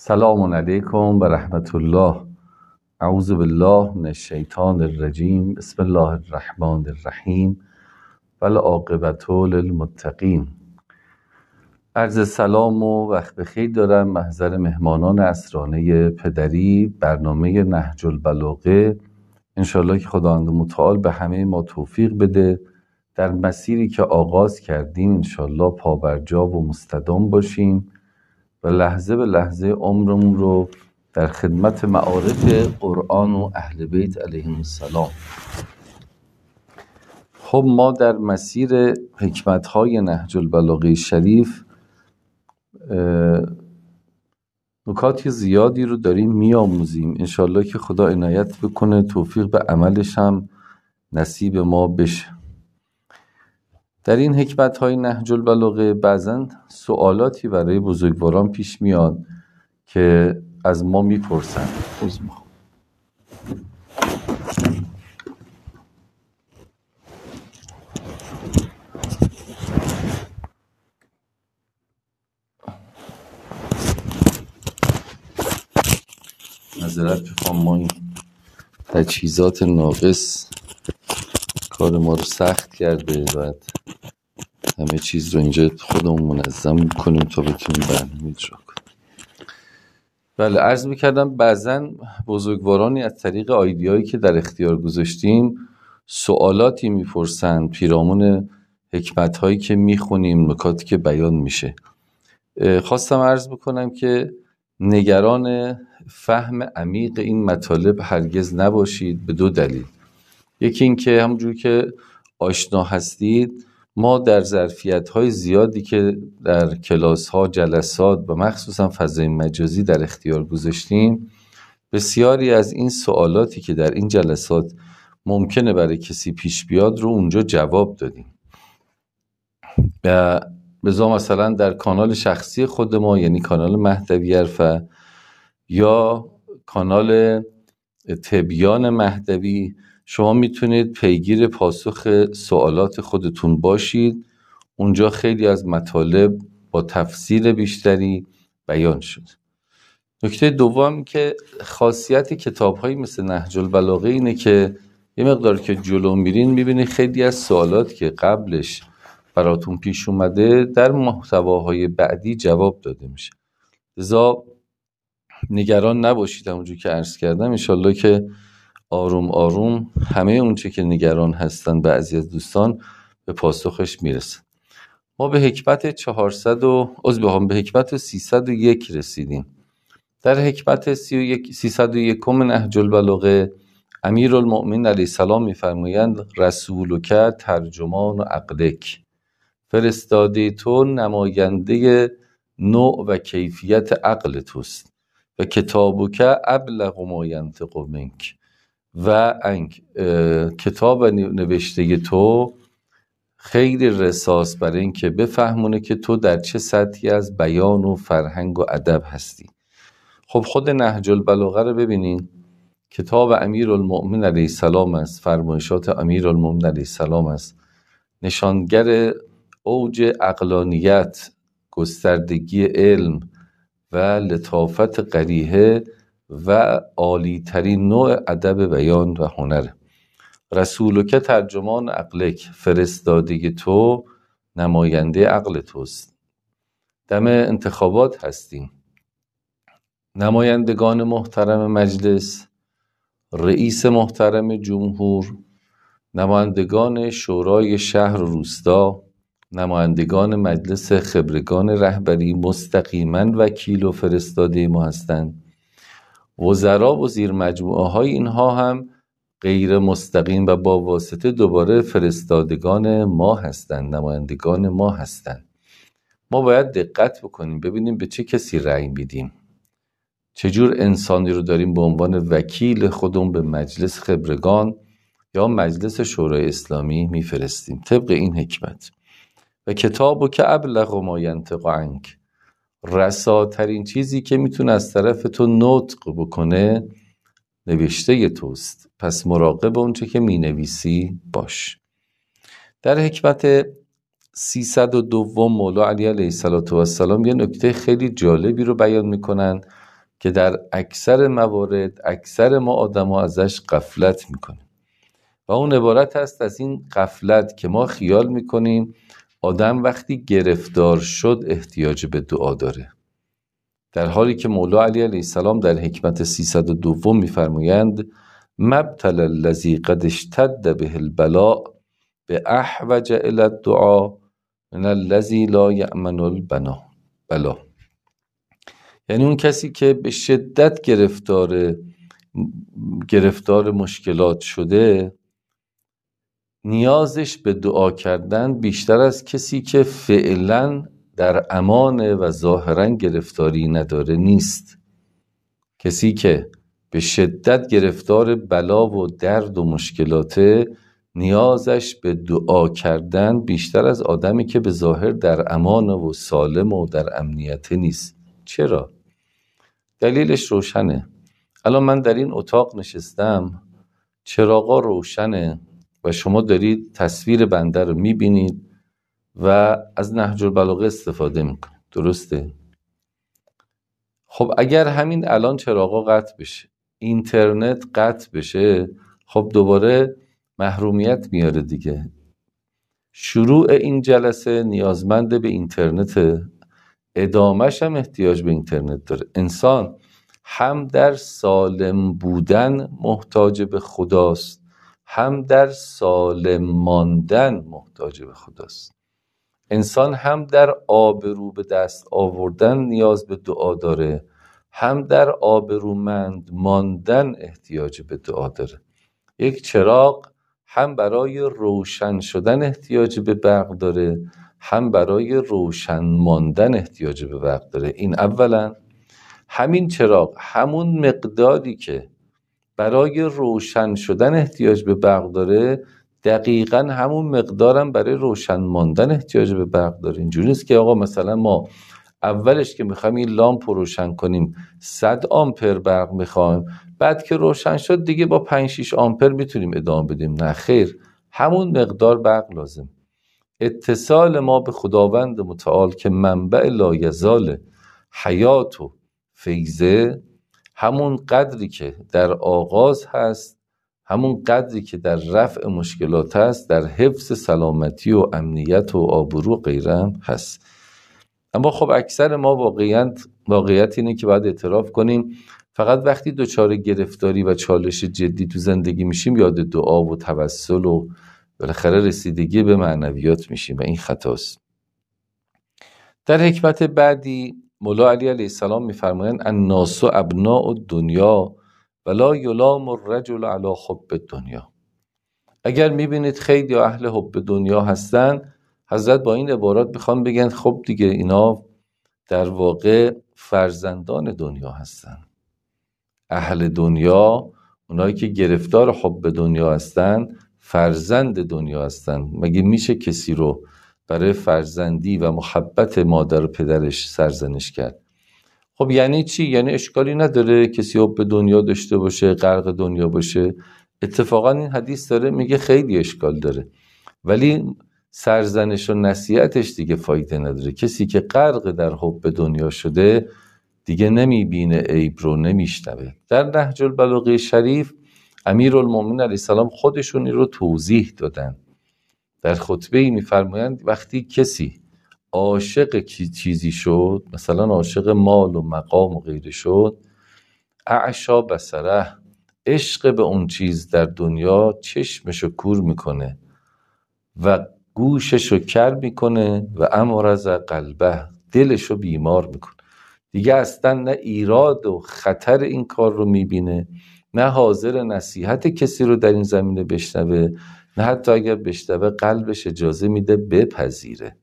سلام علیکم و رحمت الله. اعوذ بالله من الشیطان الرجیم. بسم الله الرحمن الرحیم و العاقبة للمتقین. عرض سلام و وقت بخیر دارم محضر مهمانان اسرانه پدری برنامه نهج البلاغه. انشالله که خداوند متعال به همه ما توفیق بده در مسیری که آغاز کردیم انشالله پابرجا و مستدام باشیم و لحظه به لحظه عمرمون رو در خدمت معارف قرآن و اهل بیت علیهم السلام. خب ما در مسیر حکمت‌های نهج البلاغه شریف نکات زیادی رو داریم میآموزیم. انشالله که خدا عنایت بکنه توفیق به عملش هم نصیب ما بشه. در این حکمت‌های نهج البلاغه بعضن سوالاتی برای بزرگواران پیش میاد که از ما میپرسن. معذرت میخوام، ما این تجهیزات ناقص کار ما رو سخت کرده، باید همه چیز رو اینجا خودمون منظم کنیم تا بتونیم برنامه اجرا کنیم. بله، عرض میکردم بعضن بزرگوارانی از طریق آیدیایی که در اختیار گذاشتیم سوالاتی میپرسن پیرامون حکمت‌هایی که میخونیم، نکاتی که بیان میشه. خواستم عرض بکنم که نگران فهم عمیق این مطالب هرگز نباشید به دو دلیل. یکی این که همونجور که آشنا هستید ما در ظرفیت‌های زیادی که در کلاس‌ها، جلسات و مخصوصا فضای مجازی در اختیار گذاشتیم بسیاری از این سوالاتی که در این جلسات ممکنه برای کسی پیش بیاد رو اونجا جواب دادیم. بذار مثلا در کانال شخصی خود ما، یعنی کانال مهدوی عرفه یا کانال تبیان مهدوی، شما میتونید پیگیر پاسخ سوالات خودتون باشید. اونجا خیلی از مطالب با تفصیل بیشتری بیان شد. نکته دوم که خاصیت کتاب‌هایی مثل نهج البلاغه اینه که یه مقدار که جلو میرین میبینید خیلی از سوالات که قبلش براتون پیش اومده در محتواهای بعدی جواب داده میشه. لذا نگران نباشید، همونجور که عرض کردم انشالله که آروم آروم همه اونچه که نگران هستن بعضی از دوستان به پاسخش میرسن. ما به حکمت 301 رسیدیم. در حکمت 301 نهج البلاغه امیرالمؤمنین علیه السلام میفرمایند رسولک ترجمان عقلک، فرستاده تو نماینده نوع و کیفیت عقل توست و کتابک ابلغ ما ینطق منک، و کتاب و نوشته تو خیلی رساست برای این که بفهمونه که تو در چه سطحی از بیان و فرهنگ و ادب هستی. خب خود نهج البلاغه رو ببینین، کتاب امیرالمؤمنین علیه السلام است، فرمایشات امیرالمؤمنین علیه السلام است، نشانگر اوج عقلانیت، گستردگی علم و لطافت قریحه و عالی ترین نوع ادب بیان و هنر. رسولک ترجمان عقلک، فرستاده تو نماینده عقل توست. دم انتخابات هستیم. نمایندگان محترم مجلس، رئیس محترم جمهور، نمایندگان شورای شهر و روستا، نمایندگان مجلس خبرگان رهبری مستقیما وکیل و فرستاده ما هستند. وزرا و زیر مجموعه های اینها هم غیر مستقیم و با واسطه دوباره فرستادگان ما هستند، نمایندگان ما هستند. ما باید دقت بکنیم ببینیم به چه کسی رأی میدیم، چجور انسانی رو داریم به عنوان وکیل خودمون به مجلس خبرگان یا مجلس شورای اسلامی میفرستیم. طبق این حکمت و کتابو که ابلغ ما ینطق عنک، رساترین چیزی که میتونه از طرف تو نطق بکنه نوشته توست، پس مراقب اونچه که مینویسی باش. در حکمت 302 مولا علی علیه السلام یه نکته خیلی جالبی رو بیان میکنن که در اکثر موارد اکثر ما آدم‌ها ازش غفلت میکنیم و اون عبارت هست از این غفلت که ما خیال میکنیم آدم وقتی گرفتار شد احتیاج به دعا داره، در حالی که مولا علی علیه السلام در حکمت 302 میفرمایند مبتل الذی قد اشتد به البلاء به احوج الی الدعاء من الذی لا یأمن البلا. یعنی اون کسی که به شدت گرفتار مشکلات شده نیازش به دعا کردن بیشتر از کسی که فعلا در امان و ظاهرا گرفتاری نداره نیست. کسی که به شدت گرفتار بلا و درد و مشکلاته نیازش به دعا کردن بیشتر از آدمی که به ظاهر در امان و سالم و در امنیت نیست. چرا؟ دلیلش روشنه. الان من در این اتاق نشستم، چراغا روشنه و شما دارید تصویر بنده رو میبینید و از نهج البلاغه استفاده میکنید، درسته؟ خب اگر همین الان چراغا قطع بشه، اینترنت قطع بشه، خب دوباره محرومیت میاره دیگه. شروع این جلسه نیازمند به اینترنت، ادامهش هم احتیاج به اینترنت داره. انسان هم در سالم بودن محتاج به خداست، هم در سالم ماندن محتاج به خداست. انسان هم در آبرو به دست آوردن نیاز به دعا داره، هم در آبرومند ماندن احتیاج به دعا داره. یک چراغ هم برای روشن شدن احتیاج به برق داره، هم برای روشن ماندن احتیاج به برق داره. این اولا. همین چراغ همون مقداری که برای روشن شدن احتیاج به برق داره، دقیقاً همون مقدارم برای روشن ماندن احتیاج به برق داره. اینجوری نیست که آقا مثلا ما اولش که میخوایم این لامپ رو روشن کنیم 100 آمپر برق میخوایم، بعد که روشن شد دیگه با 5-6 آمپر میتونیم ادامه بدیم. نه خیر، همون مقدار برق لازم. اتصال ما به خداوند متعال که منبع لایزال حیات و فیضه، همون قدری که در آغاز هست، همون قدری که در رفع مشکلات هست، در حفظ سلامتی و امنیت و آبرو و غیره هم هست. اما خب اکثر ما واقعیت اینه که باید اعتراف کنیم فقط وقتی دچار گرفتاری و چالش جدی تو زندگی میشیم یاد دعا و توسل و بالاخره رسیدگی به معنویات میشیم و این خطاست. در حکمت بعدی مولا علی علیه السلام میفرمایند الناس ابناء الدنیا ولا یلام الرجل علی حب الدنیا. اگر میبینید خیلی اهل حب دنیا هستن، حضرت با این عبارات میخوان بگن خب دیگه اینا در واقع فرزندان دنیا هستن. اهل دنیا، اونایی که گرفتار حب دنیا هستن، فرزند دنیا هستن. مگه میشه کسی رو برای فرزندی و محبت مادر و پدرش سرزنش کرد؟ خب یعنی چی؟ یعنی اشکالی نداره کسی حب دنیا داشته باشه، غرق دنیا باشه. اتفاقا این حدیث داره میگه خیلی اشکال داره، ولی سرزنش و نصیحتش دیگه فایده نداره. کسی که غرق در حب دنیا شده دیگه نمیبینه عیب رو، نمیشنوه. در نهج البلاغه شریف امیرالمومنین علیه السلام خودشون رو توضیح دادن. در خطبه میفرمایند وقتی کسی عاشق چیزی شد، مثلا عاشق مال و مقام و غیره شد، اعشا بصره، عشق به اون چیز در دنیا چشمشو کور میکنه و گوششو کر میکنه و امرض قلبه، دلشو بیمار میکنه. دیگه اصلا نه ایراد و خطر این کار رو میبینه، نه حاضر نصیحت کسی رو در این زمینه بشنوه، نه حتی اگر بشنوه قلبش اجازه میده بپذیره.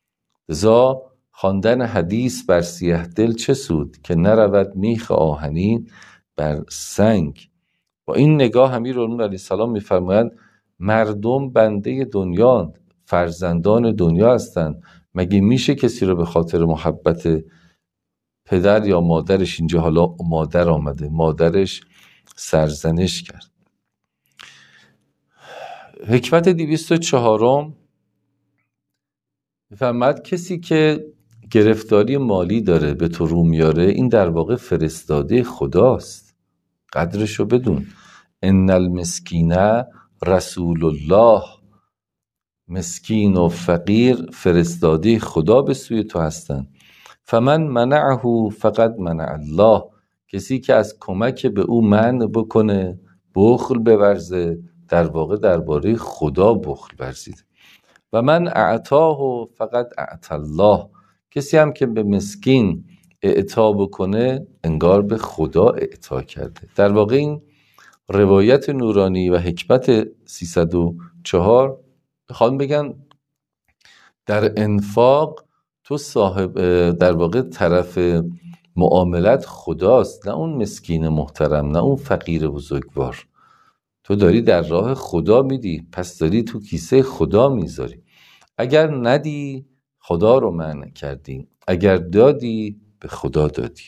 لذا خواندن حدیث بر سیه دل چه سود که نرود میخ آهنین بر سنگ. با این نگاه امیرالمومنین علیه السلام میفرمایند مردم بنده دنیا، فرزندان دنیا هستند. مگه میشه کسی رو به خاطر محبت پدر یا مادرش، اینجا حالا مادر آمده، مادرش سرزنش کرد؟ حکمت 204 میفرماید کسی که گرفتاری مالی داره به تو رو میاره، این در واقع فرستاده خداست. قدرشو بدون. ان المسکین رسول الله، مسکین و فقیر فرستاده خدا به سوی تو هستن. فمن منعه فقد منع الله، کسی که از کمک به او منع بکنه، بخل بورزه، در واقع درباره خدا بخل ورزید. و من اعطاه فقد اعطى الله، کسی هم که به مسکین اعطا بکنه انگار به خدا اعطا کرده. در واقع این روایت نورانی و حکمت 304 میخوان بگن در انفاق تو صاحب در واقع طرف معاملت خداست، نه اون مسکین محترم، نه اون فقیر بزرگوار. تو داری در راه خدا میدی، پس داری تو کیسه خدا میذاری. اگر ندی خدا رو منع کردی، اگر دادی به خدا دادی.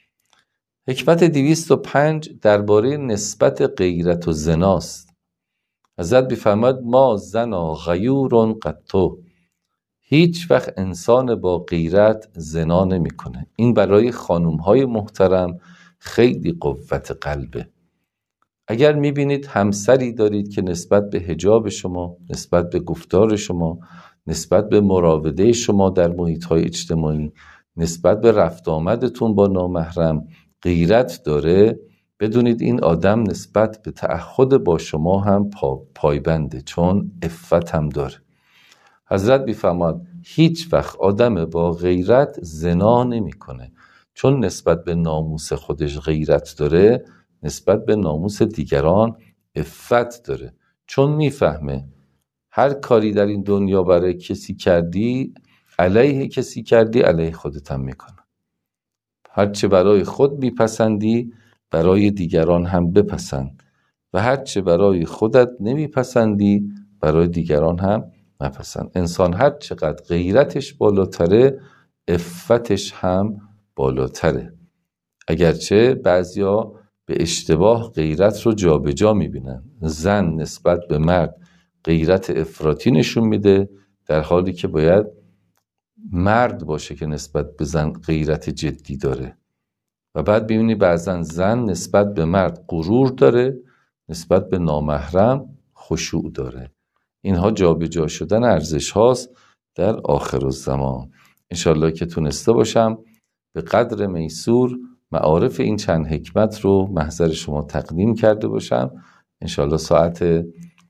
حکمت 205 درباره نسبت غیرت و زناست. حضرت می‌فرماید ما زنا غیور قطو، هیچ وقت انسان با غیرت زنا نمیکنه. این برای خانوم‌های محترم خیلی قوت قلبه. اگر میبینید همسری دارید که نسبت به حجاب شما، نسبت به گفتار شما، نسبت به مراوده شما در محیط‌های اجتماعی، نسبت به رفت آمدتون با نامحرم غیرت داره، بدونید این آدم نسبت به تعهد با شما هم پایبنده، چون عفت هم داره. حضرت می‌فرماید هیچ وقت آدم با غیرت زنا نمی‌کنه، چون نسبت به ناموس خودش غیرت داره، نسبت به ناموس دیگران عفت داره، چون میفهمه هر کاری در این دنیا برای کسی کردی، علیه کسی کردی، علیه خودت هم میکنه. هر چه برای خود میپسندی برای دیگران هم بپسند و هر چه برای خودت نمیپسندی برای دیگران هم نپسند. انسان هر چقدر غیرتش بالاتره، عفتش هم بالاتره. اگرچه بعضیا به اشتباه غیرت رو جابجا میبینن. زن نسبت به مرد غیرت افراطی نشون میده، در حالی که باید مرد باشه که نسبت به زن غیرت جدی داره. و بعد ببینی بعضن زن نسبت به مرد غرور داره، نسبت به نامحرم خشوع داره. اینها جابجا شدن ارزش هاست در آخرالزمان. انشالله که تونسته باشم به قدر میسور معارف این چند حکمت رو محضر شما تقدیم کرده باشم. انشالله ساعت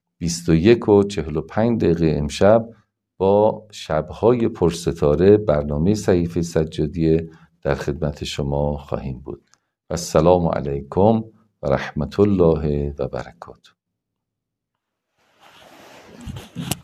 21:45 امشب با شب‌های پرستاره برنامه صحیفه سجادیه در خدمت شما خواهیم بود. السلام علیکم و رحمت الله و برکاته.